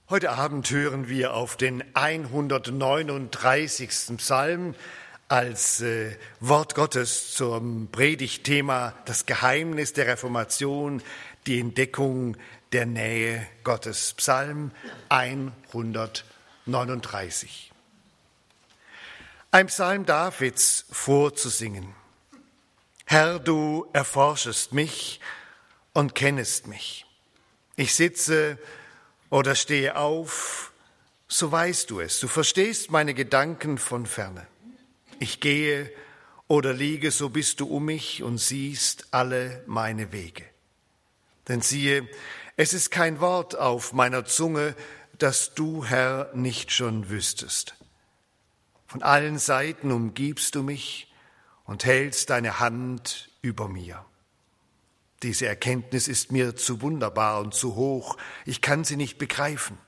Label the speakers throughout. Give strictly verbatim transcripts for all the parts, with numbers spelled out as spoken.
Speaker 1: Heute Abend hören wir auf den hundertneununddreißigsten Psalm als äh, Wort Gottes zum Predigtthema das Geheimnis der Reformation, die Entdeckung der Nähe Gottes. Psalm hundertneununddreißig. Ein Psalm Davids vorzusingen. Herr, du erforschest mich und kennest mich. Ich sitze oder stehe auf, so weißt du es. Du verstehst meine Gedanken von ferne. Ich gehe oder liege, so bist du um mich und siehst alle meine Wege. Denn siehe, es ist kein Wort auf meiner Zunge, das du, Herr, nicht schon wüsstest. Von allen Seiten umgibst du mich und hältst deine Hand über mir. Diese Erkenntnis ist mir zu wunderbar und zu hoch, ich kann sie nicht begreifen.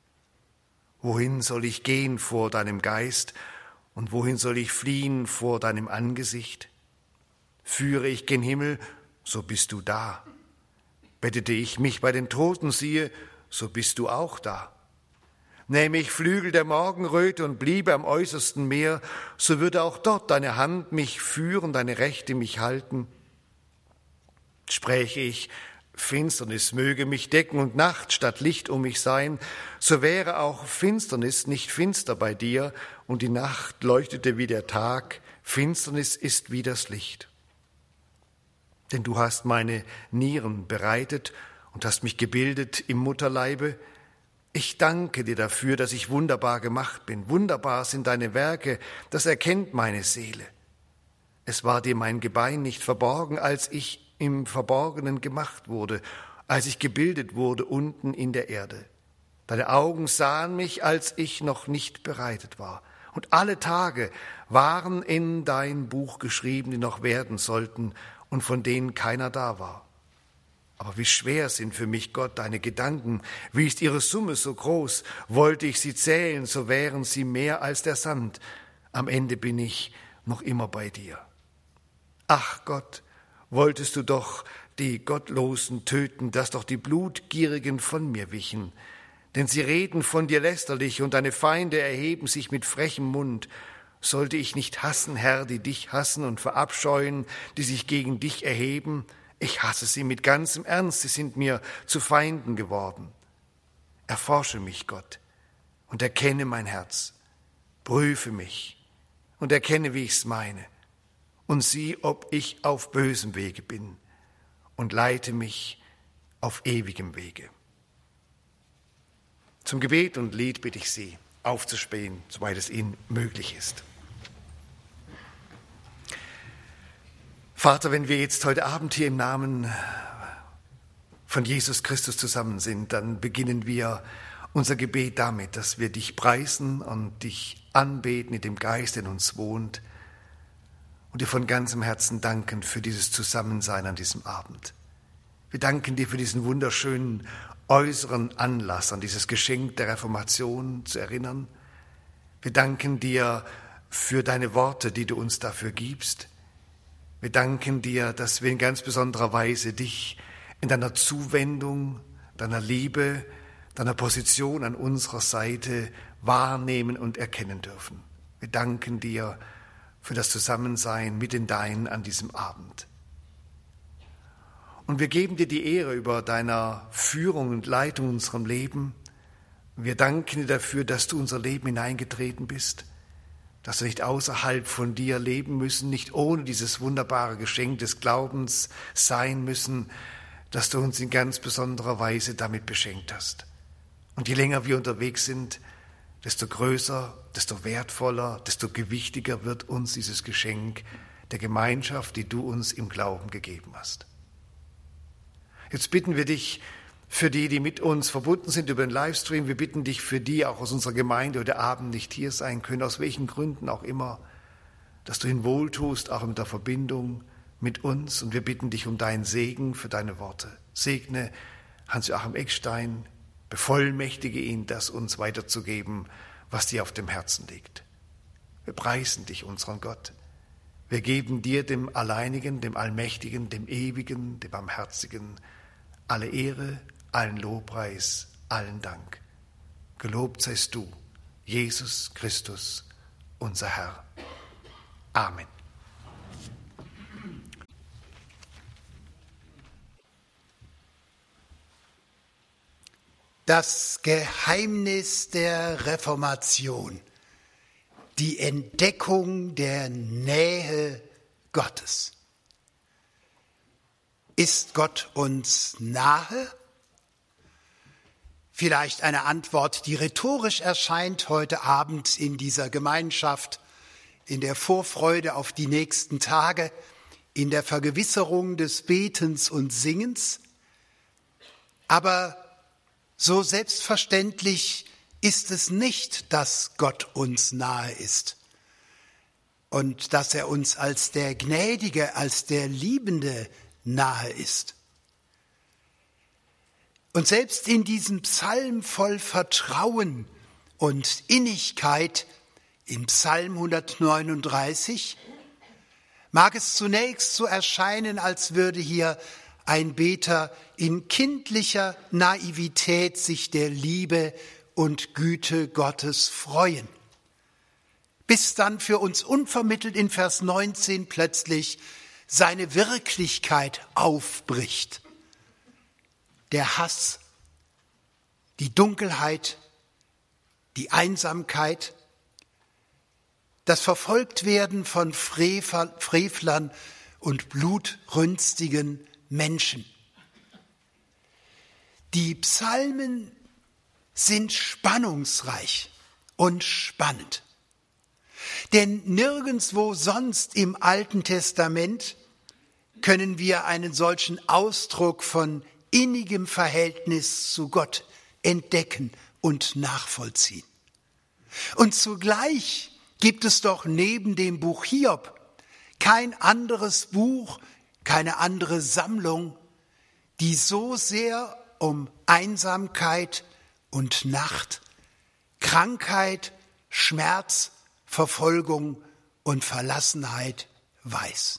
Speaker 1: Wohin soll ich gehen vor deinem Geist und wohin soll ich fliehen vor deinem Angesicht? Führe ich gen Himmel, so bist du da. Bettete ich mich bei den Toten, siehe, so bist du auch da. Nähme ich Flügel der Morgenröte und bliebe am äußersten Meer, so würde auch dort deine Hand mich führen, deine Rechte mich halten. Spräche ich, Finsternis möge mich decken und Nacht statt Licht um mich sein, so wäre auch Finsternis nicht finster bei dir und die Nacht leuchtete wie der Tag, Finsternis ist wie das Licht. Denn du hast meine Nieren bereitet und hast mich gebildet im Mutterleibe. Ich danke dir dafür, dass ich wunderbar gemacht bin. Wunderbar sind deine Werke, das erkennt meine Seele. Es war dir mein Gebein nicht verborgen, als ich im Verborgenen gemacht wurde, als ich gebildet wurde unten in der Erde. Deine Augen sahen mich, als ich noch nicht bereitet war. Und alle Tage waren in dein Buch geschrieben, die noch werden sollten und von denen keiner da war. Aber wie schwer sind für mich, Gott, deine Gedanken, wie ist ihre Summe so groß? Wollte ich sie zählen, so wären sie mehr als der Sand. Am Ende bin ich noch immer bei dir. Ach Gott, wolltest du doch die Gottlosen töten, dass doch die Blutgierigen von mir wichen. Denn sie reden von dir lästerlich und deine Feinde erheben sich mit frechem Mund. Sollte ich nicht hassen, Herr, die dich hassen und verabscheuen, die sich gegen dich erheben? Ich hasse sie mit ganzem Ernst, sie sind mir zu Feinden geworden. Erforsche mich, Gott, und erkenne mein Herz. Prüfe mich und erkenne, wie ich's meine. Und sieh, ob ich auf bösem Wege bin, und leite mich auf ewigem Wege. Zum Gebet und Lied bitte ich Sie, aufzuspähen, soweit es Ihnen möglich ist. Vater, wenn wir jetzt heute Abend hier im Namen von Jesus Christus zusammen sind, dann beginnen wir unser Gebet damit, dass wir dich preisen und dich anbeten in dem Geist, der in uns wohnt, und dir von ganzem Herzen danken für dieses Zusammensein an diesem Abend. Wir danken dir für diesen wunderschönen äußeren Anlass, an dieses Geschenk der Reformation zu erinnern. Wir danken dir für deine Worte, die du uns dafür gibst. Wir danken dir, dass wir in ganz besonderer Weise dich in deiner Zuwendung, deiner Liebe, deiner Position an unserer Seite wahrnehmen und erkennen dürfen. Wir danken dir für das Zusammensein mit den Deinen an diesem Abend. Und wir geben dir die Ehre über deiner Führung und Leitung in unserem Leben. Wir danken dir dafür, dass du in unser Leben hineingetreten bist, dass wir nicht außerhalb von dir leben müssen, nicht ohne dieses wunderbare Geschenk des Glaubens sein müssen, dass du uns in ganz besonderer Weise damit beschenkt hast. Und je länger wir unterwegs sind, desto größer, desto wertvoller, desto gewichtiger wird uns dieses Geschenk der Gemeinschaft, die du uns im Glauben gegeben hast. Jetzt bitten wir dich für die, die mit uns verbunden sind über den Livestream, wir bitten dich für die auch aus unserer Gemeinde heute Abend nicht hier sein können, aus welchen Gründen auch immer, dass du ihnen wohltust, auch mit der Verbindung mit uns. Und wir bitten dich um deinen Segen für deine Worte. Segne Hans-Joachim Eckstein, bevollmächtige ihn, das uns weiterzugeben, was dir auf dem Herzen liegt. Wir preisen dich, unseren Gott. Wir geben dir, dem Alleinigen, dem Allmächtigen, dem Ewigen, dem Barmherzigen, alle Ehre, allen Lobpreis, allen Dank. Gelobt seist du, Jesus Christus, unser Herr. Amen.
Speaker 2: Das Geheimnis der Reformation, die Entdeckung der Nähe Gottes. Ist Gott uns nahe? Vielleicht eine Antwort, die rhetorisch erscheint heute Abend in dieser Gemeinschaft, in der Vorfreude auf die nächsten Tage, in der Vergewisserung des Betens und Singens. Aber so selbstverständlich ist es nicht, dass Gott uns nahe ist und dass er uns als der Gnädige, als der Liebende nahe ist. Und selbst in diesem Psalm voll Vertrauen und Innigkeit, im Psalm hundertneununddreißig, mag es zunächst so erscheinen, als würde hier ein Beter in kindlicher Naivität sich der Liebe und Güte Gottes freuen. Bis dann für uns unvermittelt in Vers neunzehn plötzlich seine Wirklichkeit aufbricht. Der Hass, die Dunkelheit, die Einsamkeit, das Verfolgtwerden von Frevlern und blutrünstigen Menschen. Die Psalmen sind spannungsreich und spannend. Denn nirgendwo sonst im Alten Testament können wir einen solchen Ausdruck von innigem Verhältnis zu Gott entdecken und nachvollziehen. Und zugleich gibt es doch neben dem Buch Hiob kein anderes Buch, keine andere Sammlung, die so sehr um Einsamkeit und Nacht, Krankheit, Schmerz, Verfolgung und Verlassenheit weiß.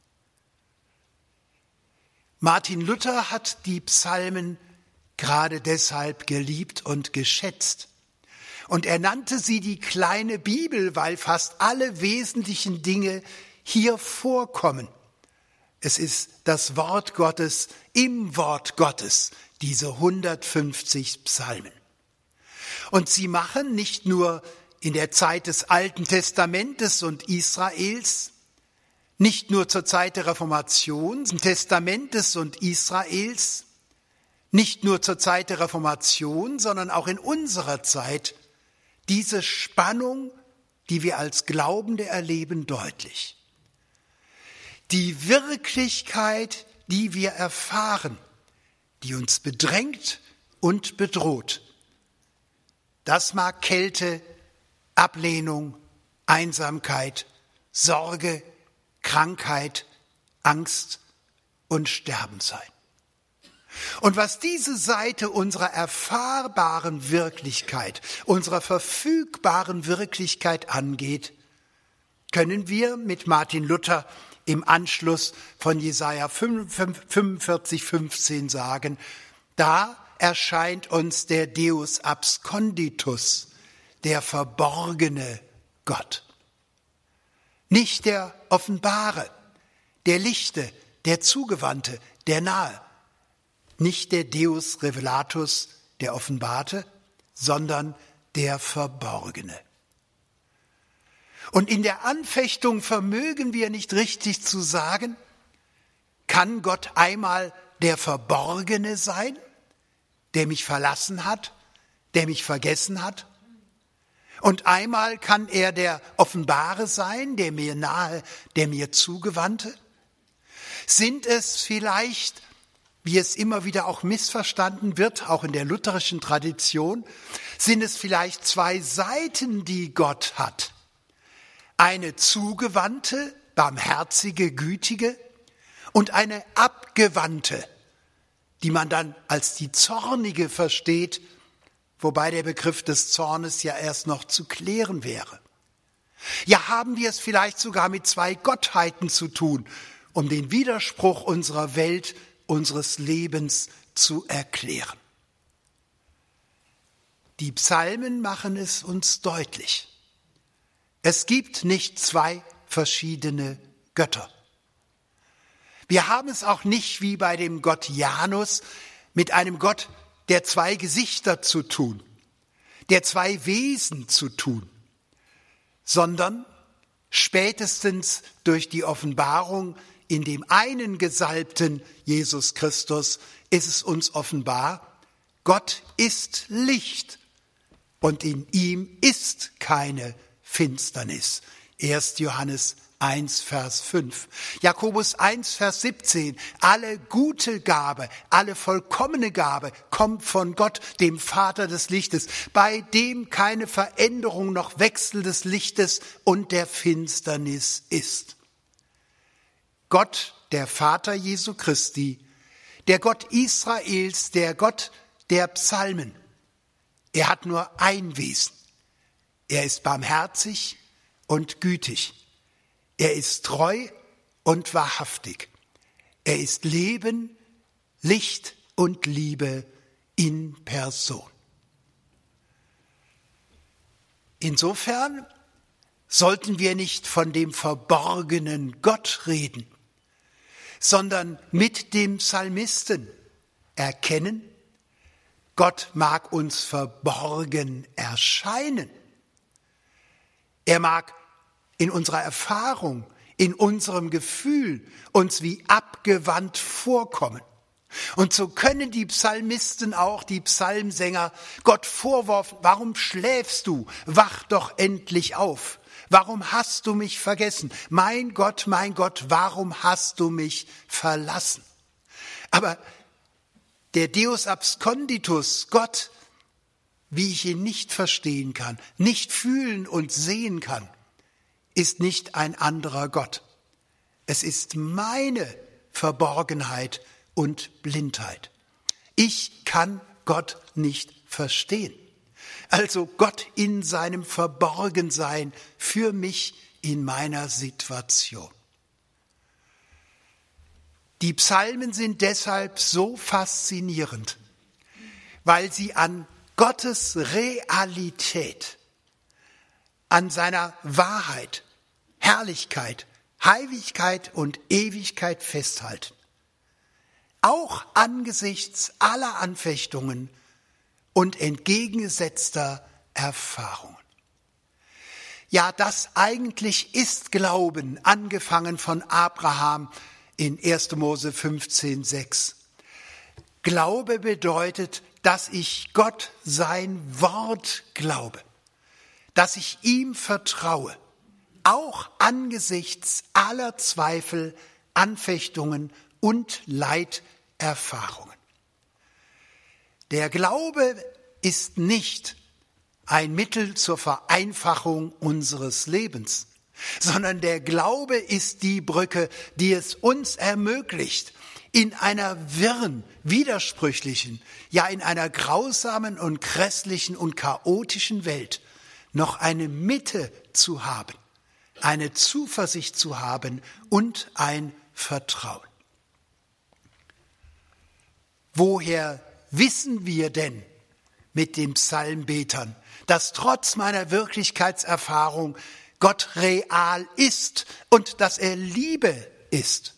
Speaker 2: Martin Luther hat die Psalmen gerade deshalb geliebt und geschätzt. Und er nannte sie die kleine Bibel, weil fast alle wesentlichen Dinge hier vorkommen. Es ist das Wort Gottes im Wort Gottes, diese hundertfünfzig Psalmen. Und sie machen nicht nur in der Zeit des Alten Testamentes und Israels, nicht nur zur Zeit der Reformation, Testamentes und Israels, nicht nur zur Zeit der Reformation, sondern auch in unserer Zeit diese Spannung, die wir als Glaubende erleben, deutlich. Die Wirklichkeit, die wir erfahren, die uns bedrängt und bedroht, das mag Kälte, Ablehnung, Einsamkeit, Sorge, Krankheit, Angst und Sterben sein. Und was diese Seite unserer erfahrbaren Wirklichkeit, unserer verfügbaren Wirklichkeit angeht, können wir mit Martin Luther im Anschluss von Jesaja fünfundvierzig, fünfzehn sagen, da erscheint uns der Deus absconditus, der verborgene Gott. Nicht der Offenbare, der Lichte, der Zugewandte, der Nahe. Nicht der Deus revelatus, der Offenbarte, sondern der Verborgene. Und in der Anfechtung vermögen wir nicht richtig zu sagen, kann Gott einmal der Verborgene sein, der mich verlassen hat, der mich vergessen hat? Und einmal kann er der Offenbare sein, der mir nahe, der mir Zugewandte? Sind es vielleicht, wie es immer wieder auch missverstanden wird, auch in der lutherischen Tradition, sind es vielleicht zwei Seiten, die Gott hat? Eine zugewandte, barmherzige, gütige und eine abgewandte, die man dann als die zornige versteht, wobei der Begriff des Zornes ja erst noch zu klären wäre. Ja, haben wir es vielleicht sogar mit zwei Gottheiten zu tun, um den Widerspruch unserer Welt, unseres Lebens zu erklären. Die Psalmen machen es uns deutlich. Es gibt nicht zwei verschiedene Götter. Wir haben es auch nicht wie bei dem Gott Janus mit einem Gott der zwei Gesichter zu tun, der zwei Wesen zu tun, sondern spätestens durch die Offenbarung in dem einen Gesalbten Jesus Christus ist es uns offenbar, Gott ist Licht und in ihm ist keine Finsternis. erster Johannes eins, Vers fünf. Jakobus eins, Vers siebzehn. Alle gute Gabe, alle vollkommene Gabe kommt von Gott, dem Vater des Lichtes, bei dem keine Veränderung noch Wechsel des Lichtes und der Finsternis ist. Gott, der Vater Jesu Christi, der Gott Israels, der Gott der Psalmen. Er hat nur ein Wesen. Er ist barmherzig und gütig. Er ist treu und wahrhaftig. Er ist Leben, Licht und Liebe in Person. Insofern sollten wir nicht von dem verborgenen Gott reden, sondern mit dem Psalmisten erkennen, Gott mag uns verborgen erscheinen. Er mag in unserer Erfahrung, in unserem Gefühl uns wie abgewandt vorkommen. Und so können die Psalmisten auch, die Psalmsänger, Gott vorwerfen, warum schläfst du? Wach doch endlich auf. Warum hast du mich vergessen? Mein Gott, mein Gott, warum hast du mich verlassen? Aber der Deus absconditus, Gott, wie ich ihn nicht verstehen kann, nicht fühlen und sehen kann, ist nicht ein anderer Gott. Es ist meine Verborgenheit und Blindheit. Ich kann Gott nicht verstehen. Also Gott in seinem Verborgensein für mich in meiner Situation. Die Psalmen sind deshalb so faszinierend, weil sie an Gottes Realität, an seiner Wahrheit, Herrlichkeit, Heiligkeit und Ewigkeit festhalten. Auch angesichts aller Anfechtungen und entgegengesetzter Erfahrungen. Ja, das eigentlich ist Glauben, angefangen von Abraham in erster Mose fünfzehn, sechs. Glaube bedeutet, dass ich Gott sein Wort glaube, dass ich ihm vertraue, auch angesichts aller Zweifel, Anfechtungen und Leiterfahrungen. Der Glaube ist nicht ein Mittel zur Vereinfachung unseres Lebens, sondern der Glaube ist die Brücke, die es uns ermöglicht, in einer wirren, widersprüchlichen, ja in einer grausamen und grässlichen und chaotischen Welt noch eine Mitte zu haben, eine Zuversicht zu haben und ein Vertrauen. Woher wissen wir denn mit den Psalmbetern, dass trotz meiner Wirklichkeitserfahrung Gott real ist und dass er Liebe ist?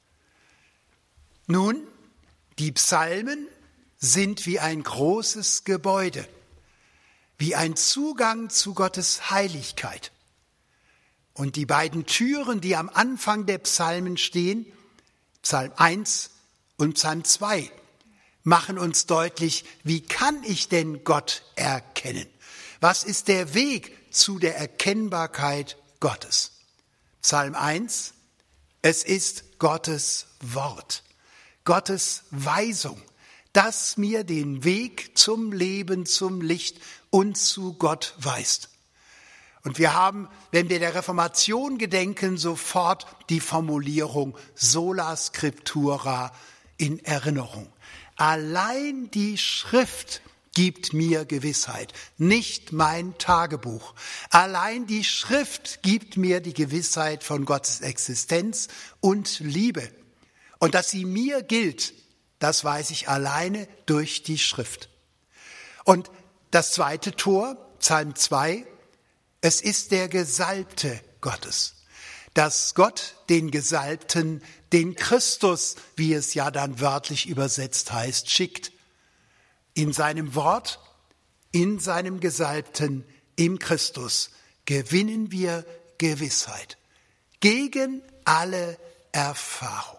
Speaker 2: Nun, die Psalmen sind wie ein großes Gebäude, wie ein Zugang zu Gottes Heiligkeit. Und die beiden Türen, die am Anfang der Psalmen stehen, Psalm eins und Psalm zwei, machen uns deutlich, wie kann ich denn Gott erkennen? Was ist der Weg zu der Erkennbarkeit Gottes? Psalm eins, es ist Gottes Wort, Gottes Weisung, das mir den Weg zum Leben, zum Licht und zu Gott weist. Und wir haben, wenn wir der Reformation gedenken, sofort die Formulierung sola scriptura in Erinnerung. Allein die Schrift gibt mir Gewissheit, nicht mein Tagebuch. Allein die Schrift gibt mir die Gewissheit von Gottes Existenz und Liebe. Und dass sie mir gilt, das weiß ich alleine durch die Schrift. Und das zweite Tor, Psalm zwei, es ist der Gesalbte Gottes, dass Gott den Gesalbten, den Christus, wie es ja dann wörtlich übersetzt heißt, schickt. In seinem Wort, in seinem Gesalbten, im Christus, gewinnen wir Gewissheit gegen alle Erfahrung.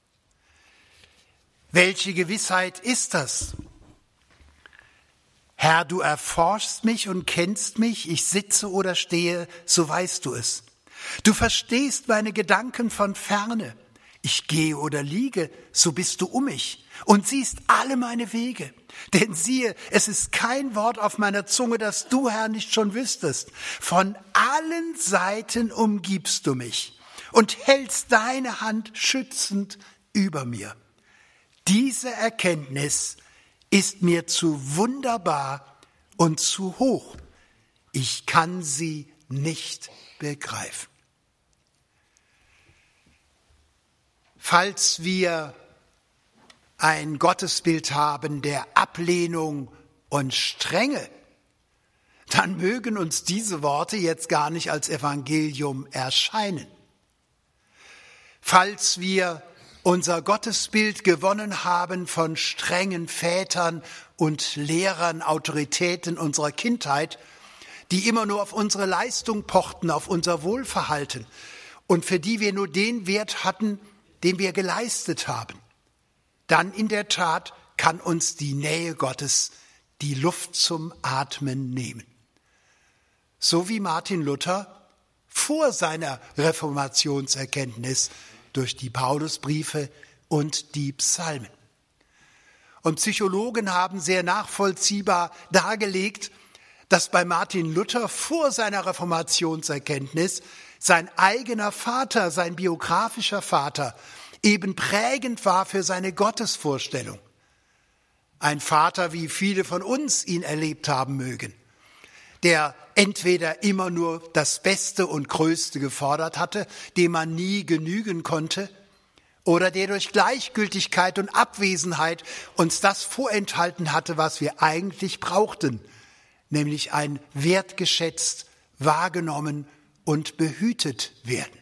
Speaker 2: Welche Gewissheit ist das? Herr, du erforschst mich und kennst mich, ich sitze oder stehe, so weißt du es. Du verstehst meine Gedanken von ferne. Ich gehe oder liege, so bist du um mich und siehst alle meine Wege. Denn siehe, es ist kein Wort auf meiner Zunge, das du, Herr, nicht schon wüsstest. Von allen Seiten umgibst du mich und hältst deine Hand schützend über mir. Diese Erkenntnis ist mir zu wunderbar und zu hoch. Ich kann sie nicht begreifen. Falls wir ein Gottesbild haben der Ablehnung und Strenge, dann mögen uns diese Worte jetzt gar nicht als Evangelium erscheinen. Falls wir unser Gottesbild gewonnen haben von strengen Vätern und Lehrern, Autoritäten unserer Kindheit, die immer nur auf unsere Leistung pochten, auf unser Wohlverhalten und für die wir nur den Wert hatten, den wir geleistet haben, dann in der Tat kann uns die Nähe Gottes die Luft zum Atmen nehmen. So wie Martin Luther vor seiner Reformationserkenntnis durch die Paulusbriefe und die Psalmen. Und Psychologen haben sehr nachvollziehbar dargelegt, dass bei Martin Luther vor seiner Reformationserkenntnis sein eigener Vater, sein biografischer Vater, eben prägend war für seine Gottesvorstellung. Ein Vater, wie viele von uns ihn erlebt haben mögen, der entweder immer nur das Beste und Größte gefordert hatte, dem man nie genügen konnte, oder der durch Gleichgültigkeit und Abwesenheit uns das vorenthalten hatte, was wir eigentlich brauchten, nämlich ein wertgeschätzt, wahrgenommen und behütet werden.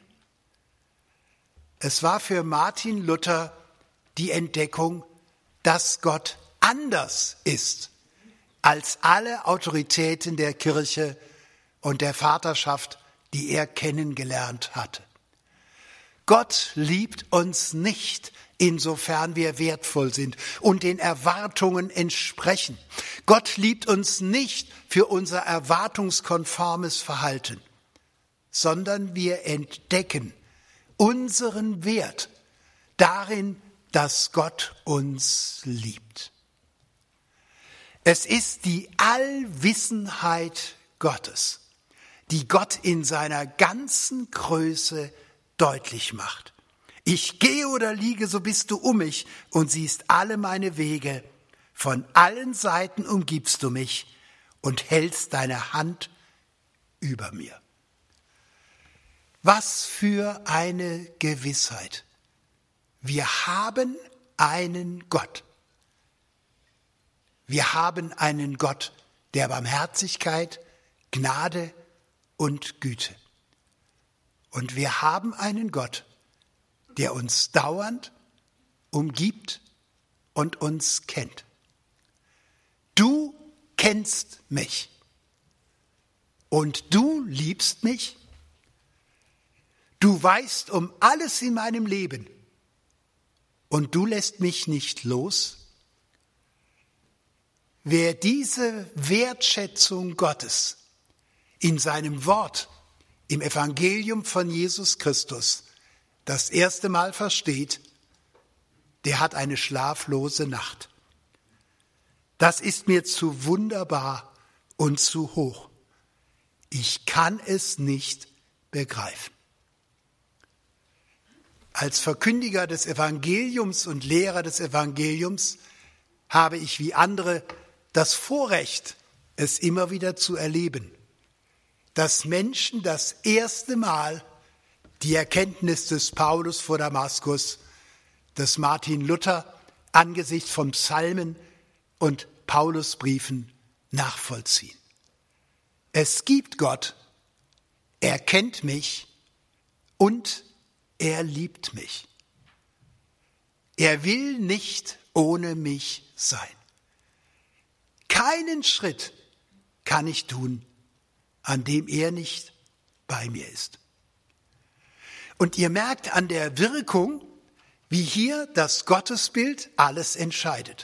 Speaker 2: Es war für Martin Luther die Entdeckung, dass Gott anders ist als alle Autoritäten der Kirche und der Vaterschaft, die er kennengelernt hatte. Gott liebt uns nicht, insofern wir wertvoll sind und den Erwartungen entsprechen. Gott liebt uns nicht für unser erwartungskonformes Verhalten, sondern wir entdecken unseren Wert darin, dass Gott uns liebt. Es ist die Allwissenheit Gottes, die Gott in seiner ganzen Größe deutlich macht. Ich gehe oder liege, so bist du um mich und siehst alle meine Wege. Von allen Seiten umgibst du mich und hältst deine Hand über mir. Was für eine Gewissheit. Wir haben einen Gott. Wir haben einen Gott der Barmherzigkeit, Gnade und Güte. Und wir haben einen Gott, der uns dauernd umgibt und uns kennt. Du kennst mich und du liebst mich. Du weißt um alles in meinem Leben und du lässt mich nicht los. Wer diese Wertschätzung Gottes in seinem Wort, im Evangelium von Jesus Christus, das erste Mal versteht, der hat eine schlaflose Nacht. Das ist mir zu wunderbar und zu hoch. Ich kann es nicht begreifen. Als Verkündiger des Evangeliums und Lehrer des Evangeliums habe ich wie andere das Vorrecht, es immer wieder zu erleben, dass Menschen das erste Mal die Erkenntnis des Paulus vor Damaskus, des Martin Luther angesichts von Psalmen und Paulusbriefen nachvollziehen. Es gibt Gott, er kennt mich und er liebt mich. Er will nicht ohne mich sein. Keinen Schritt kann ich tun, an dem er nicht bei mir ist. Und ihr merkt an der Wirkung, wie hier das Gottesbild alles entscheidet.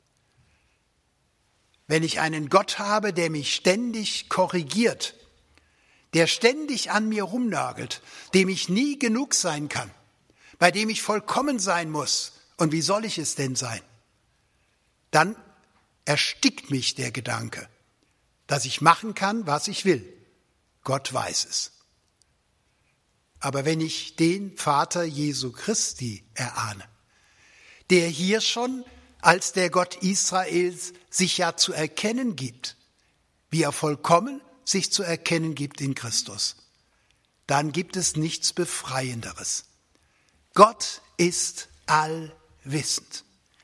Speaker 2: Wenn ich einen Gott habe, der mich ständig korrigiert, der ständig an mir rumnagelt, dem ich nie genug sein kann, bei dem ich vollkommen sein muss, und wie soll ich es denn sein? Dann erstickt mich der Gedanke, dass ich machen kann, was ich will. Gott weiß es. Aber wenn ich den Vater Jesu Christi erahne, der hier schon als der Gott Israels sich ja zu erkennen gibt, wie er vollkommen sich zu erkennen gibt in Christus, dann gibt es nichts Befreienderes. Gott ist allwissend.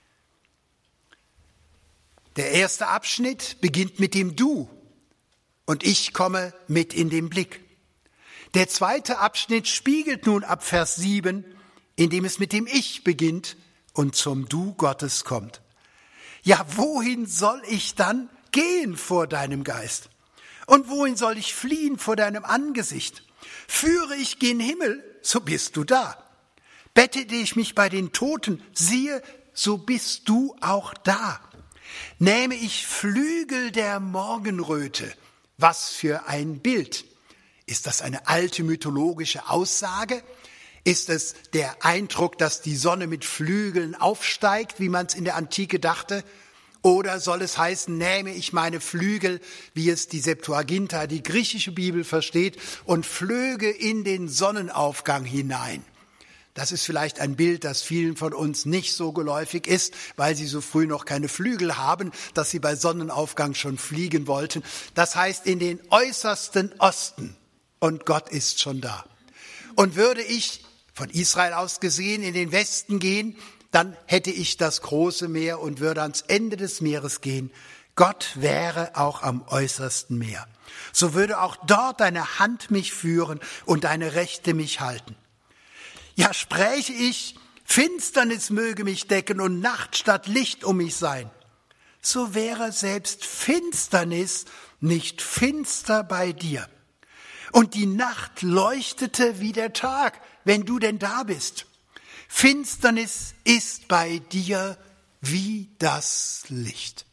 Speaker 2: Der erste Abschnitt beginnt mit dem Du und ich komme mit in den Blick. Der zweite Abschnitt spiegelt nun ab Vers sieben, indem es mit dem Ich beginnt und zum Du Gottes kommt. Ja, wohin soll ich dann gehen vor deinem Geist? Und wohin soll ich fliehen vor deinem Angesicht? Führe ich gen Himmel, so bist du da. Bettete ich mich bei den Toten, siehe, so bist du auch da. Nähme ich Flügel der Morgenröte, was für ein Bild. Ist das eine alte mythologische Aussage? Ist es der Eindruck, dass die Sonne mit Flügeln aufsteigt, wie man es in der Antike dachte? Oder soll es heißen, nähme ich meine Flügel, wie es die Septuaginta, die griechische Bibel versteht, und flöge in den Sonnenaufgang hinein? Das ist vielleicht ein Bild, das vielen von uns nicht so geläufig ist, weil sie so früh noch keine Flügel haben, dass sie bei Sonnenaufgang schon fliegen wollten. Das heißt in den äußersten Osten. Und Gott ist schon da. Und würde ich von Israel aus gesehen in den Westen gehen, dann hätte ich das große Meer und würde ans Ende des Meeres gehen. Gott wäre auch am äußersten Meer. So würde auch dort deine Hand mich führen und deine Rechte mich halten. Ja, spräche ich, Finsternis möge mich decken und Nacht statt Licht um mich sein. So wäre selbst Finsternis nicht finster bei dir. Und die Nacht leuchtete wie der Tag, wenn du denn da bist. Finsternis ist bei dir wie das Licht.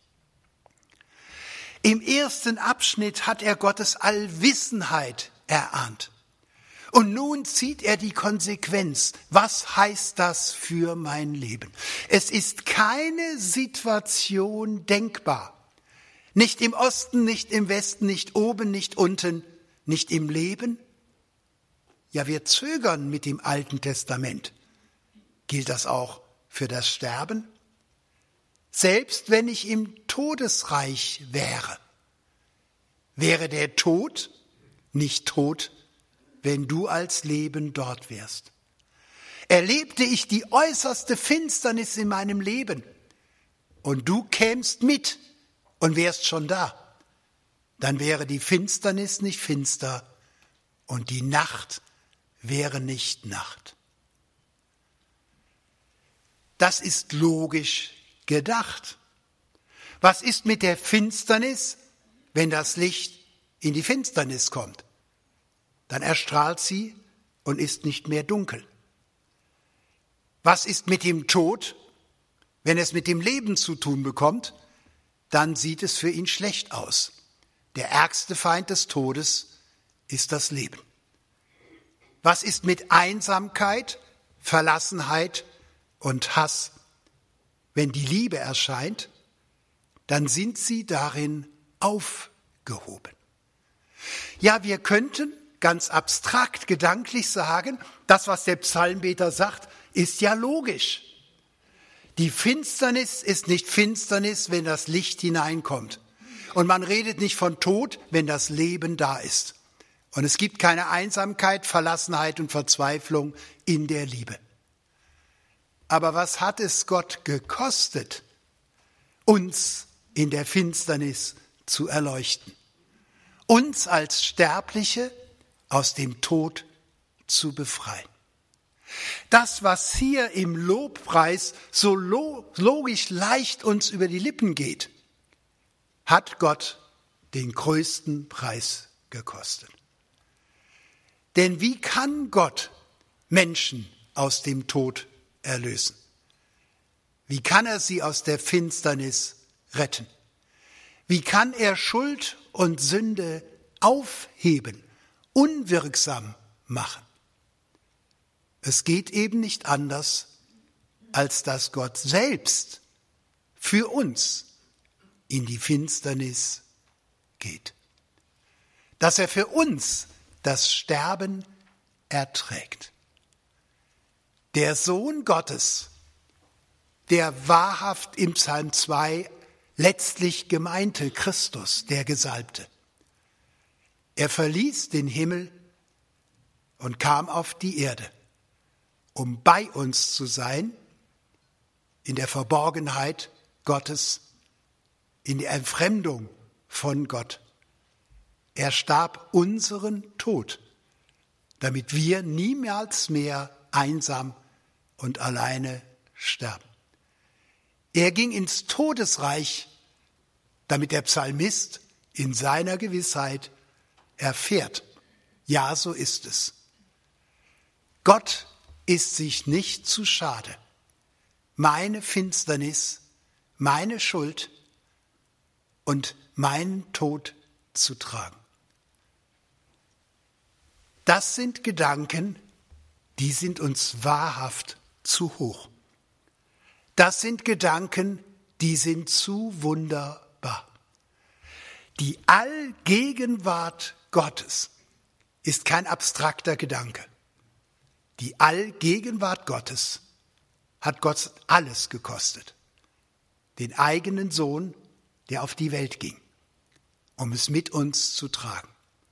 Speaker 2: Im ersten Abschnitt hat er Gottes Allwissenheit erahnt. Und nun zieht er die Konsequenz. Was heißt das für mein Leben? Es ist keine Situation denkbar. Nicht im Osten, nicht im Westen, nicht oben, nicht unten. Nicht im Leben? Ja, wir zögern mit dem Alten Testament. Gilt das auch für das Sterben? Selbst wenn ich im Todesreich wäre, wäre der Tod nicht tot, wenn du als Leben dort wärst. Erlebte ich die äußerste Finsternis in meinem Leben und du kämst mit und wärst schon da, dann wäre die Finsternis nicht finster und die Nacht wäre nicht Nacht. Das ist logisch gedacht. Was ist mit der Finsternis, wenn das Licht in die Finsternis kommt? Dann erstrahlt sie und ist nicht mehr dunkel. Was ist mit dem Tod, wenn es mit dem Leben zu tun bekommt? Dann sieht es für ihn schlecht aus. Der ärgste Feind des Todes ist das Leben. Was ist mit Einsamkeit, Verlassenheit und Hass? Wenn die Liebe erscheint, dann sind sie darin aufgehoben. Ja, wir könnten ganz abstrakt gedanklich sagen, das, was der Psalmbeter sagt, ist ja logisch. Die Finsternis ist nicht Finsternis, wenn das Licht hineinkommt. Und man redet nicht von Tod, wenn das Leben da ist. Und es gibt keine Einsamkeit, Verlassenheit und Verzweiflung in der Liebe. Aber was hat es Gott gekostet, uns in der Finsternis zu erleuchten, uns als Sterbliche aus dem Tod zu befreien. Das, was hier im Lobpreis so logisch leicht uns über die Lippen geht, hat Gott den größten Preis gekostet. Denn wie kann Gott Menschen aus dem Tod erlösen? Wie kann er sie aus der Finsternis retten? Wie kann er Schuld und Sünde aufheben, unwirksam machen? Es geht eben nicht anders, als dass Gott selbst für uns in die Finsternis geht. Dass er für uns das Sterben erträgt. Der Sohn Gottes, der wahrhaft im Psalm zwei letztlich gemeinte Christus, der Gesalbte, er verließ den Himmel und kam auf die Erde, um bei uns zu sein, in der Verborgenheit Gottes, in der Entfremdung von Gott. Er starb unseren Tod, damit wir niemals mehr einsam und alleine sterben. Er ging ins Todesreich, damit der Psalmist in seiner Gewissheit erfährt, ja, so ist es. Gott ist sich nicht zu schade, meine Finsternis, meine Schuld und meinen Tod zu tragen. Das sind Gedanken, die sind uns wahrhaft zu hoch. Das sind Gedanken, die sind zu wunderbar. Die Allgegenwart Gottes ist kein abstrakter Gedanke. Die Allgegenwart Gottes hat Gott alles gekostet. Den eigenen Sohn, der auf die Welt ging, um es mit uns zu tragen.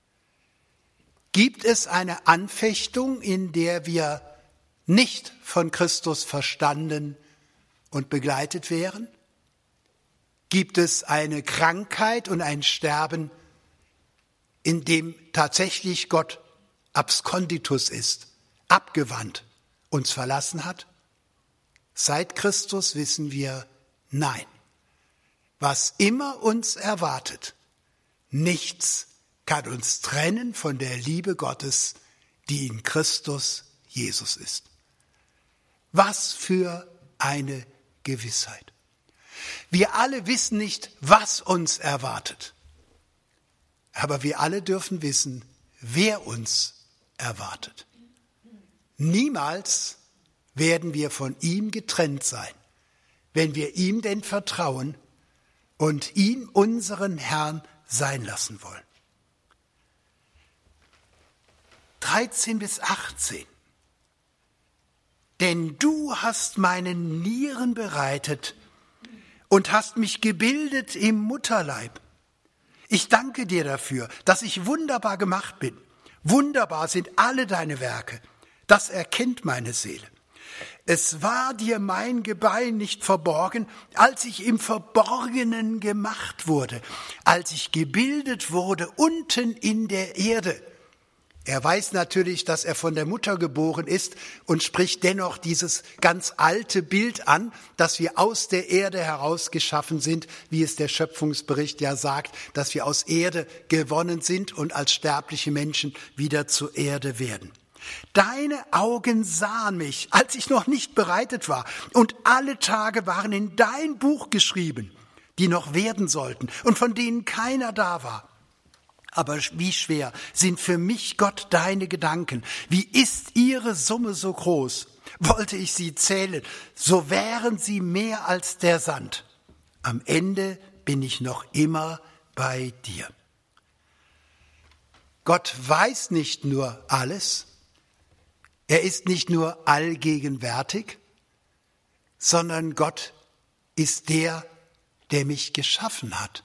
Speaker 2: Gibt es eine Anfechtung, in der wir nicht von Christus verstanden und begleitet wären? Gibt es eine Krankheit und ein Sterben, in dem tatsächlich Gott absconditus ist, abgewandt, uns verlassen hat? Seit Christus wissen wir, nein. Was immer uns erwartet, nichts kann uns trennen von der Liebe Gottes, die in Christus Jesus ist. Was für eine Gewissheit. Wir alle wissen nicht, was uns erwartet. Aber wir alle dürfen wissen, wer uns erwartet. Niemals werden wir von ihm getrennt sein, wenn wir ihm denn vertrauen und ihn unseren Herrn sein lassen wollen. dreizehn bis achtzehn. Denn du hast meine Nieren bereitet und hast mich gebildet im Mutterleib. Ich danke dir dafür, dass ich wunderbar gemacht bin. Wunderbar sind alle deine Werke. Das erkennt meine Seele. Es war dir mein Gebein nicht verborgen, als ich im Verborgenen gemacht wurde, als ich gebildet wurde unten in der Erde. Er weiß natürlich, dass er von der Mutter geboren ist und spricht dennoch dieses ganz alte Bild an, dass wir aus der Erde heraus geschaffen sind, wie es der Schöpfungsbericht ja sagt, dass wir aus Erde gewonnen sind und als sterbliche Menschen wieder zur Erde werden. Deine Augen sahen mich, als ich noch nicht bereitet war, und alle Tage waren in dein Buch geschrieben, die noch werden sollten und von denen keiner da war. Aber wie schwer sind für mich, Gott, deine Gedanken? Wie ist ihre Summe so groß? Wollte ich sie zählen, so wären sie mehr als der Sand. Am Ende bin ich noch immer bei dir. Gott weiß nicht nur alles, er ist nicht nur allgegenwärtig, sondern Gott ist der, der mich geschaffen hat.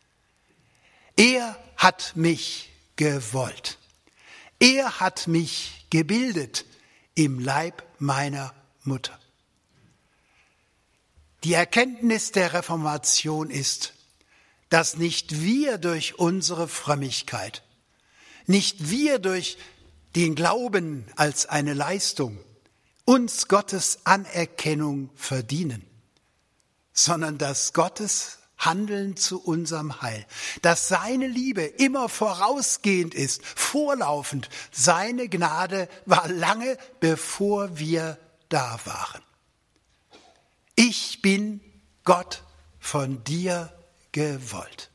Speaker 2: Er hat mich gewollt. Er hat mich gebildet im Leib meiner Mutter. Die Erkenntnis der Reformation ist, dass nicht wir durch unsere Frömmigkeit, nicht wir durch den Glauben als eine Leistung uns Gottes Anerkennung verdienen, sondern dass Gottes Handeln zu unserem Heil, dass seine Liebe immer vorausgehend ist, vorlaufend. Seine Gnade war lange, bevor wir da waren. Ich bin Gott von dir gewollt.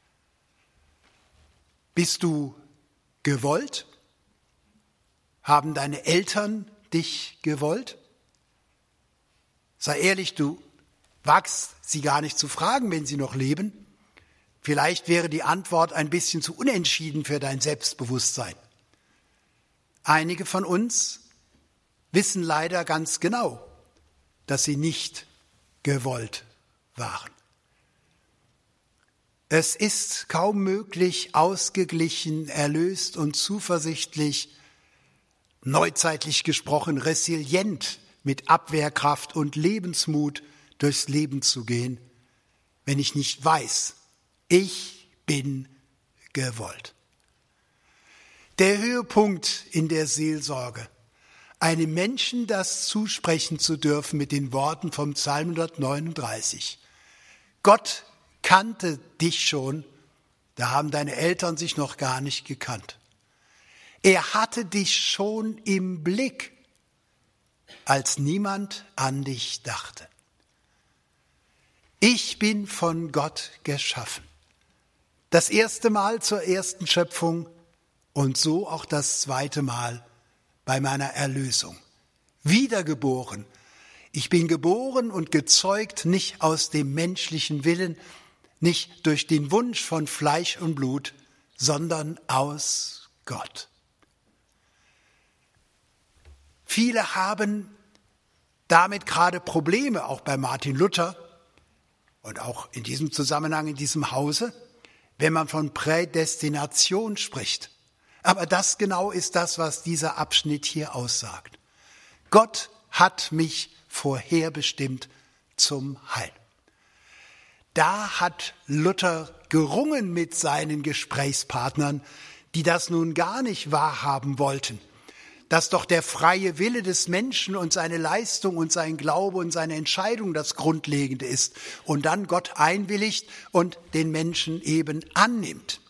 Speaker 2: Bist du gewollt? Haben deine Eltern dich gewollt? Sei ehrlich, du wagst sie gar nicht zu fragen, wenn sie noch leben. Vielleicht wäre die Antwort ein bisschen zu unentschieden für dein Selbstbewusstsein. Einige von uns wissen leider ganz genau, dass sie nicht gewollt waren. Es ist kaum möglich, ausgeglichen, erlöst und zuversichtlich, neuzeitlich gesprochen, resilient mit Abwehrkraft und Lebensmut durchs Leben zu gehen, wenn ich nicht weiß, ich bin gewollt. Der Höhepunkt in der Seelsorge, einem Menschen das zusprechen zu dürfen mit den Worten vom Psalm hundertneununddreißig. Gott kannte dich schon, da haben deine Eltern sich noch gar nicht gekannt. Er hatte dich schon im Blick, als niemand an dich dachte. Ich bin von Gott geschaffen. Das erste Mal zur ersten Schöpfung und so auch das zweite Mal bei meiner Erlösung. Wiedergeboren. Ich bin geboren und gezeugt nicht aus dem menschlichen Willen, nicht durch den Wunsch von Fleisch und Blut, sondern aus Gott. Viele haben damit gerade Probleme, auch bei Martin Luther und auch in diesem Zusammenhang in diesem Hause, wenn man von Prädestination spricht. Aber das genau ist das, was dieser Abschnitt hier aussagt. Gott hat mich vorherbestimmt zum Heil. Da hat Luther gerungen mit seinen Gesprächspartnern, die das nun gar nicht wahrhaben wollten, dass doch der freie Wille des Menschen und seine Leistung und sein Glaube und seine Entscheidung das Grundlegende ist und dann Gott einwilligt und den Menschen eben annimmt.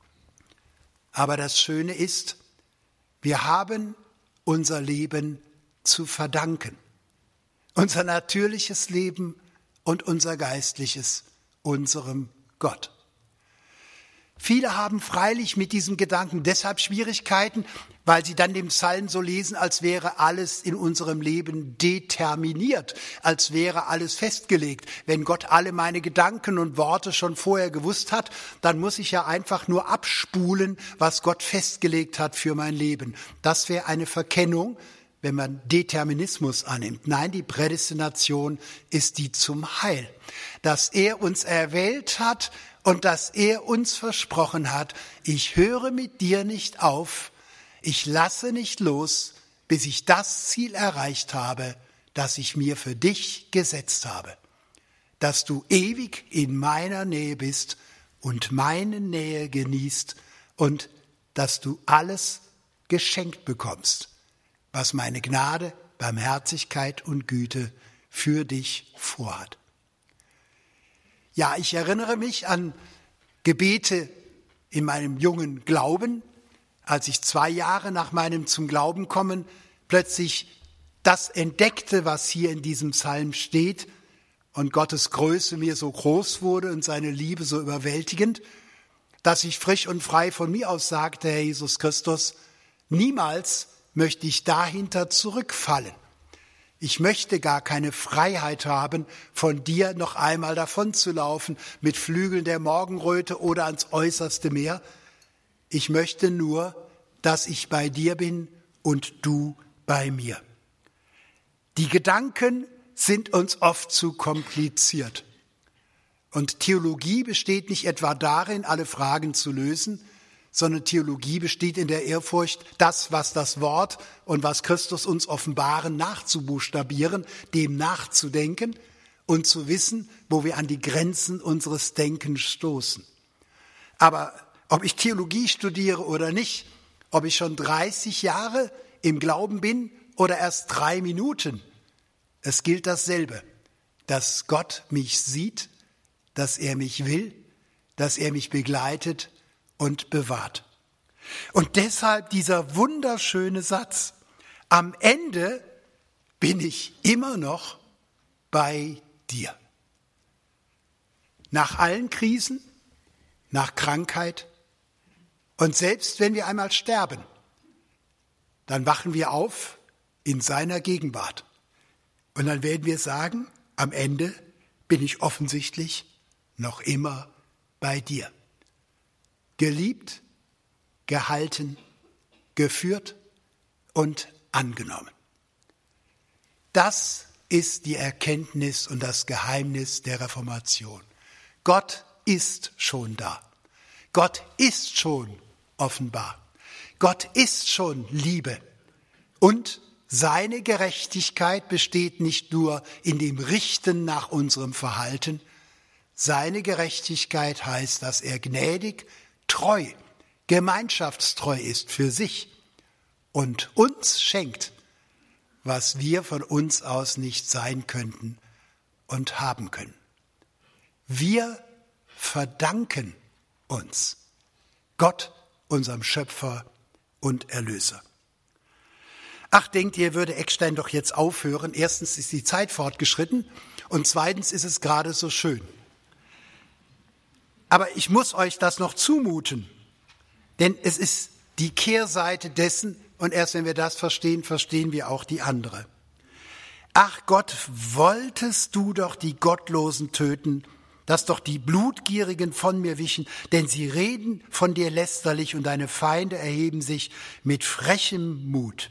Speaker 2: Aber das Schöne ist, wir haben unser Leben zu verdanken, unser natürliches Leben und unser geistliches unserem Gott. Viele haben freilich mit diesem Gedanken deshalb Schwierigkeiten, weil sie dann den Psalm so lesen, als wäre alles in unserem Leben determiniert, als wäre alles festgelegt. Wenn Gott alle meine Gedanken und Worte schon vorher gewusst hat, dann muss ich ja einfach nur abspulen, was Gott festgelegt hat für mein Leben. Das wäre eine Verkennung, wenn man Determinismus annimmt. Nein, die Prädestination ist die zum Heil. Dass er uns erwählt hat und dass er uns versprochen hat, ich höre mit dir nicht auf, ich lasse nicht los, bis ich das Ziel erreicht habe, das ich mir für dich gesetzt habe. Dass du ewig in meiner Nähe bist und meine Nähe genießt und dass du alles geschenkt bekommst, was meine Gnade, Barmherzigkeit und Güte für dich vorhat. Ja, ich erinnere mich an Gebete in meinem jungen Glauben, als ich zwei Jahre nach meinem zum Glauben kommen plötzlich das entdeckte, was hier in diesem Psalm steht und Gottes Größe mir so groß wurde und seine Liebe so überwältigend, dass ich frisch und frei von mir aus sagte, Herr Jesus Christus, niemals möchte ich dahinter zurückfallen. Ich möchte gar keine Freiheit haben, von dir noch einmal davonzulaufen mit Flügeln der Morgenröte oder ans äußerste Meer. Ich möchte nur, dass ich bei dir bin und du bei mir. Die Gedanken sind uns oft zu kompliziert. Und Theologie besteht nicht etwa darin, alle Fragen zu lösen, sondern Theologie besteht in der Ehrfurcht, das, was das Wort und was Christus uns offenbaren, nachzubuchstabieren, dem nachzudenken und zu wissen, wo wir an die Grenzen unseres Denkens stoßen. Aber ob ich Theologie studiere oder nicht, ob ich schon dreißig Jahre im Glauben bin oder erst drei Minuten, es gilt dasselbe, dass Gott mich sieht, dass er mich will, dass er mich begleitet und bewahrt. Und deshalb dieser wunderschöne Satz: Am Ende bin ich immer noch bei dir. Nach allen Krisen, nach Krankheit und selbst wenn wir einmal sterben, dann wachen wir auf in seiner Gegenwart. Und dann werden wir sagen, am Ende bin ich offensichtlich noch immer bei dir. Geliebt, gehalten, geführt und angenommen. Das ist die Erkenntnis und das Geheimnis der Reformation. Gott ist schon da. Gott ist schon offenbar. Gott ist schon Liebe. Und seine Gerechtigkeit besteht nicht nur in dem Richten nach unserem Verhalten. Seine Gerechtigkeit heißt, dass er gnädig, treu, gemeinschaftstreu ist für sich und uns schenkt, was wir von uns aus nicht sein könnten und haben können. Wir verdanken uns Gott, unserem Schöpfer und Erlöser. Ach, denkt ihr, würde Eckstein doch jetzt aufhören? Erstens ist die Zeit fortgeschritten und zweitens ist es gerade so schön. Aber ich muss euch das noch zumuten, denn es ist die Kehrseite dessen, und erst wenn wir das verstehen, verstehen wir auch die andere. Ach Gott, wolltest du doch die Gottlosen töten, dass doch die Blutgierigen von mir wichen, denn sie reden von dir lästerlich und deine Feinde erheben sich mit frechem Mut.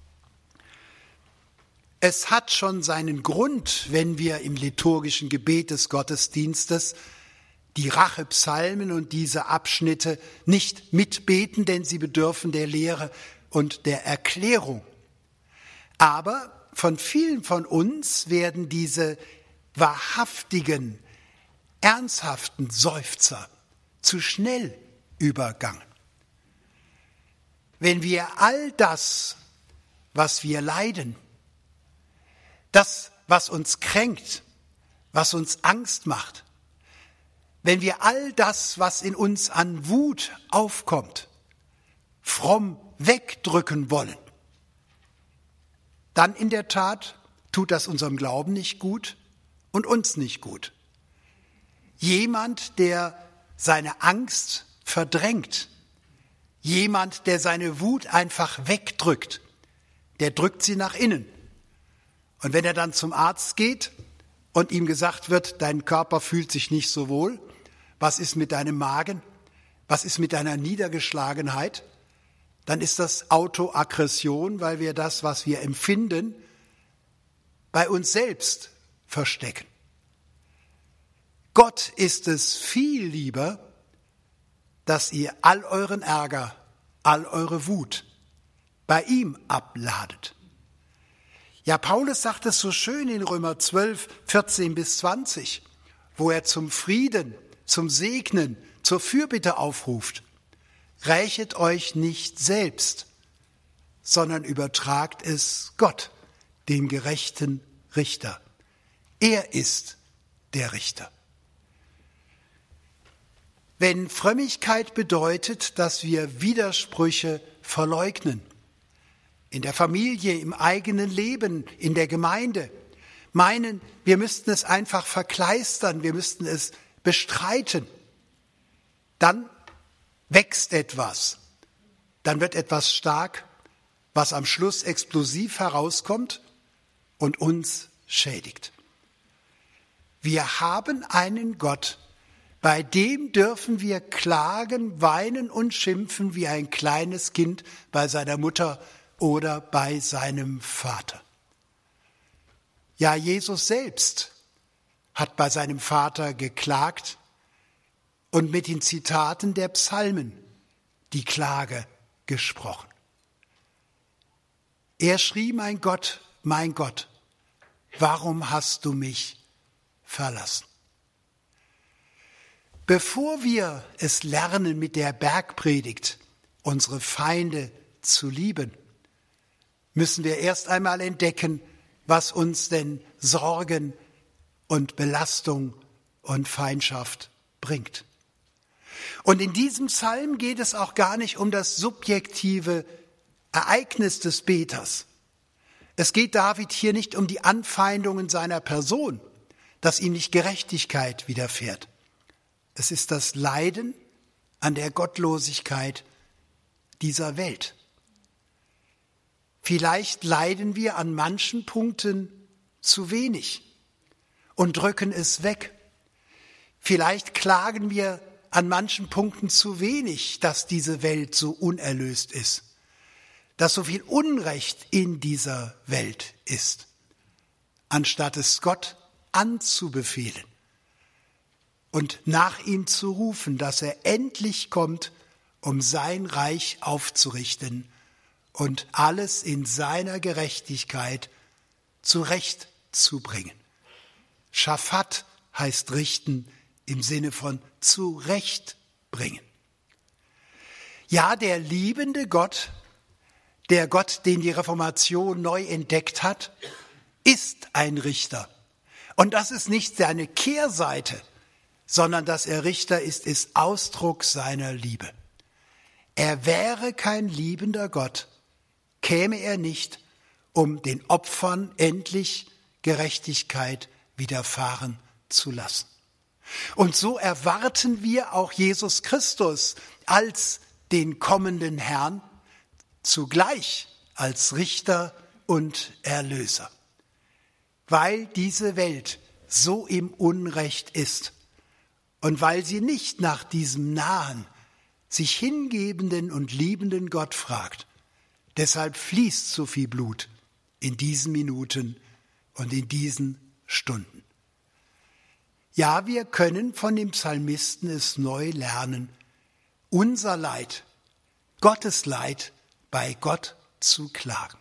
Speaker 2: Es hat schon seinen Grund, wenn wir im liturgischen Gebet des Gottesdienstes die Rachepsalmen und diese Abschnitte nicht mitbeten, denn sie bedürfen der Lehre und der Erklärung. Aber von vielen von uns werden diese wahrhaftigen, ernsthaften Seufzer zu schnell übergangen. Wenn wir all das, was wir leiden, das, was uns kränkt, was uns Angst macht, wenn wir all das, was in uns an Wut aufkommt, fromm wegdrücken wollen, dann in der Tat tut das unserem Glauben nicht gut und uns nicht gut. Jemand, der seine Angst verdrängt, jemand, der seine Wut einfach wegdrückt, der drückt sie nach innen. Und wenn er dann zum Arzt geht und ihm gesagt wird, dein Körper fühlt sich nicht so wohl, was ist mit deinem Magen, was ist mit deiner Niedergeschlagenheit, dann ist das Autoaggression, weil wir das, was wir empfinden, bei uns selbst verstecken. Gott ist es viel lieber, dass ihr all euren Ärger, all eure Wut bei ihm abladet. Ja, Paulus sagt es so schön in Römer zwölf, vierzehn bis zwanzig, wo er zum Frieden, zum Segnen, zur Fürbitte aufruft. Rächet euch nicht selbst, sondern übertragt es Gott, dem gerechten Richter. Er ist der Richter. Wenn Frömmigkeit bedeutet, dass wir Widersprüche verleugnen, in der Familie, im eigenen Leben, in der Gemeinde, meinen, wir müssten es einfach verkleistern, wir müssten es bestreiten, dann wächst etwas, dann wird etwas stark, was am Schluss explosiv herauskommt und uns schädigt. Wir haben einen Gott, bei dem dürfen wir klagen, weinen und schimpfen wie ein kleines Kind bei seiner Mutter oder bei seinem Vater. Ja, Jesus selbst hat bei seinem Vater geklagt und mit den Zitaten der Psalmen die Klage gesprochen. Er schrie, mein Gott, mein Gott, warum hast du mich verlassen. Bevor wir es lernen, mit der Bergpredigt unsere Feinde zu lieben, müssen wir erst einmal entdecken, was uns denn Sorgen und Belastung und Feindschaft bringt. Und in diesem Psalm geht es auch gar nicht um das subjektive Ereignis des Beters. Es geht David hier nicht um die Anfeindungen seiner Person, dass ihm nicht Gerechtigkeit widerfährt. Es ist das Leiden an der Gottlosigkeit dieser Welt. Vielleicht leiden wir an manchen Punkten zu wenig und drücken es weg. Vielleicht klagen wir an manchen Punkten zu wenig, dass diese Welt so unerlöst ist, dass so viel Unrecht in dieser Welt ist, anstatt es Gott anzubefehlen und nach ihm zu rufen, dass er endlich kommt, um sein Reich aufzurichten und alles in seiner Gerechtigkeit zurechtzubringen. Schafat heißt richten im Sinne von zurechtbringen. Ja, der liebende Gott, der Gott, den die Reformation neu entdeckt hat, ist ein Richter. Und das ist nicht seine Kehrseite, sondern dass er Richter ist, ist Ausdruck seiner Liebe. Er wäre kein liebender Gott, käme er nicht, um den Opfern endlich Gerechtigkeit widerfahren zu lassen. Und so erwarten wir auch Jesus Christus als den kommenden Herrn, zugleich als Richter und Erlöser. Weil diese Welt so im Unrecht ist und weil sie nicht nach diesem nahen, sich hingebenden und liebenden Gott fragt, deshalb fließt so viel Blut in diesen Minuten und in diesen Stunden. Ja, wir können von dem Psalmisten es neu lernen, unser Leid, Gottes Leid bei Gott zu klagen.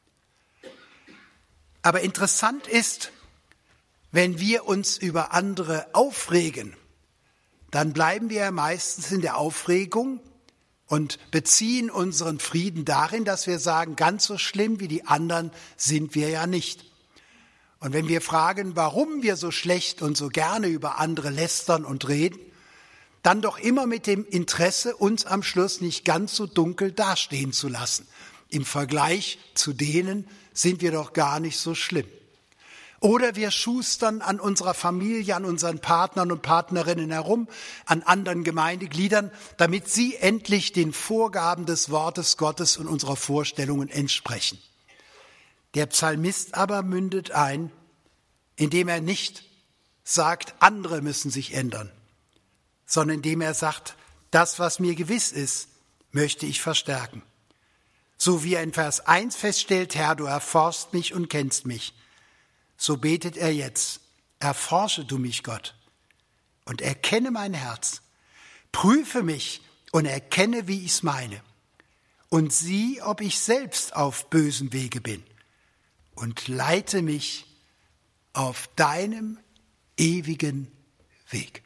Speaker 2: Aber interessant ist, wenn wir uns über andere aufregen, dann bleiben wir meistens in der Aufregung und beziehen unseren Frieden darin, dass wir sagen, ganz so schlimm wie die anderen sind wir ja nicht. Und wenn wir fragen, warum wir so schlecht und so gerne über andere lästern und reden, dann doch immer mit dem Interesse, uns am Schluss nicht ganz so dunkel dastehen zu lassen. Im Vergleich zu denen sind wir doch gar nicht so schlimm. Oder wir schustern an unserer Familie, an unseren Partnern und Partnerinnen herum, an anderen Gemeindegliedern, damit sie endlich den Vorgaben des Wortes Gottes und unserer Vorstellungen entsprechen. Der Psalmist aber mündet ein, indem er nicht sagt, andere müssen sich ändern, sondern indem er sagt, das, was mir gewiss ist, möchte ich verstärken. So wie er in Vers eins feststellt, Herr, du erforschst mich und kennst mich. So betet er jetzt, erforsche du mich, Gott, und erkenne mein Herz. Prüfe mich und erkenne, wie ich's meine. Und sieh, ob ich selbst auf bösem Wege bin. Und leite mich auf deinem ewigen Weg.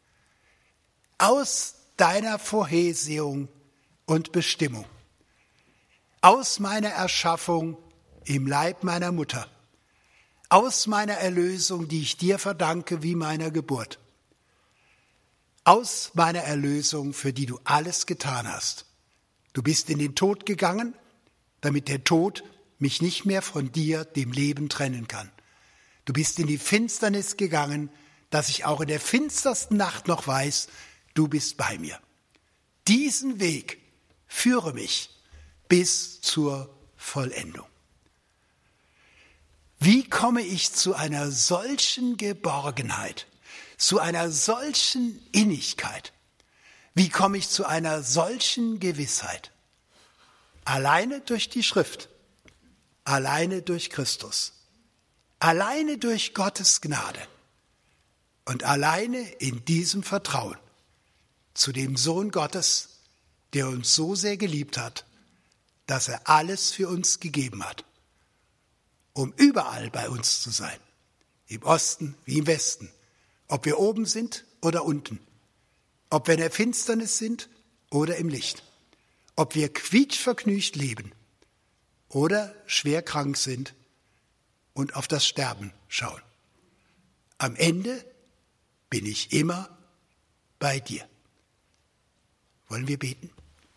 Speaker 2: Aus deiner Vorhersehung und Bestimmung, aus meiner Erschaffung im Leib meiner Mutter, aus meiner Erlösung, die ich dir verdanke, wie meiner Geburt, aus meiner Erlösung, für die du alles getan hast. Du bist in den Tod gegangen, damit der Tod mich nicht mehr von dir, dem Leben, trennen kann. Du bist in die Finsternis gegangen, dass ich auch in der finstersten Nacht noch weiß, du bist bei mir. Diesen Weg führe mich bis zur Vollendung. Wie komme ich zu einer solchen Geborgenheit, zu einer solchen Innigkeit? Wie komme ich zu einer solchen Gewissheit? Alleine durch die Schrift, alleine durch Christus, alleine durch Gottes Gnade und alleine in diesem Vertrauen zu dem Sohn Gottes, der uns so sehr geliebt hat, dass er alles für uns gegeben hat, um überall bei uns zu sein, im Osten wie im Westen, ob wir oben sind oder unten, ob wir in der Finsternis sind oder im Licht, ob wir quietschvergnügt leben oder schwer krank sind und auf das Sterben schauen. Am Ende bin ich immer bei dir. Wollen wir beten?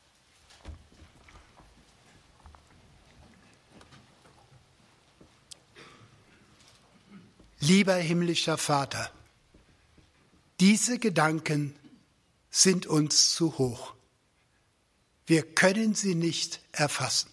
Speaker 2: Lieber himmlischer Vater, diese Gedanken sind uns zu hoch. Wir können sie nicht erfassen.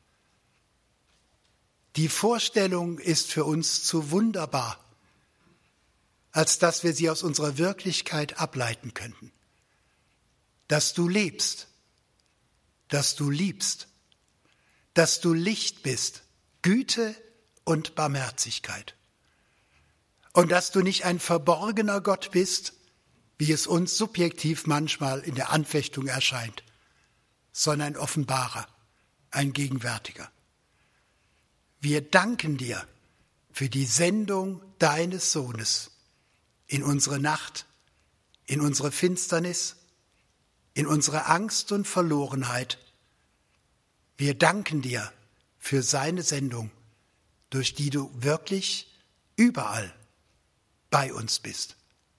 Speaker 2: Die Vorstellung ist für uns zu wunderbar, als dass wir sie aus unserer Wirklichkeit ableiten könnten. Dass du lebst, dass du liebst, dass du Licht bist, Güte und Barmherzigkeit. Und dass du nicht ein verborgener Gott bist, wie es uns subjektiv manchmal in der Anfechtung erscheint, sondern ein offenbarer, ein gegenwärtiger. Wir danken dir für die Sendung deines Sohnes in unsere Nacht, in unsere Finsternis, in unsere Angst und Verlorenheit. Wir danken dir für seine Sendung, durch die du wirklich überall bei uns bist.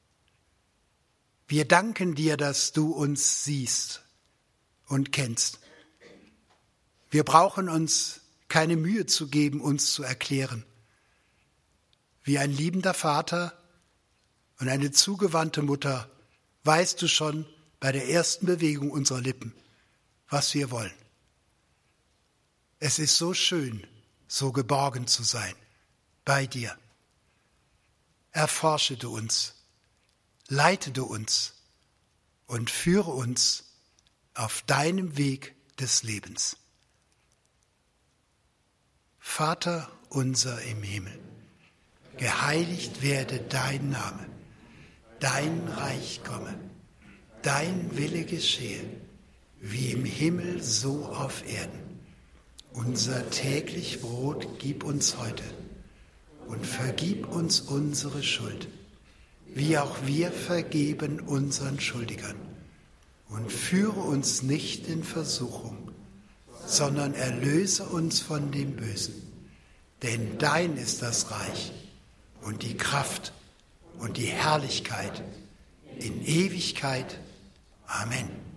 Speaker 2: Wir danken dir, dass du uns siehst und kennst. Wir brauchen uns keine Mühe zu geben, uns zu erklären. Wie ein liebender Vater und eine zugewandte Mutter weißt du schon bei der ersten Bewegung unserer Lippen, was wir wollen. Es ist so schön, so geborgen zu sein bei dir. Erforsche du uns, leite du uns und führe uns auf deinem Weg des Lebens. Vater unser im Himmel, geheiligt werde dein Name, dein Reich komme, dein Wille geschehe, wie im Himmel so auf Erden. Unser täglich Brot gib uns heute und vergib uns unsere Schuld, wie auch wir vergeben unseren Schuldigern. Und führe uns nicht in Versuchung, sondern erlöse uns von dem Bösen. Denn dein ist das Reich und die Kraft und die Herrlichkeit in Ewigkeit. Amen.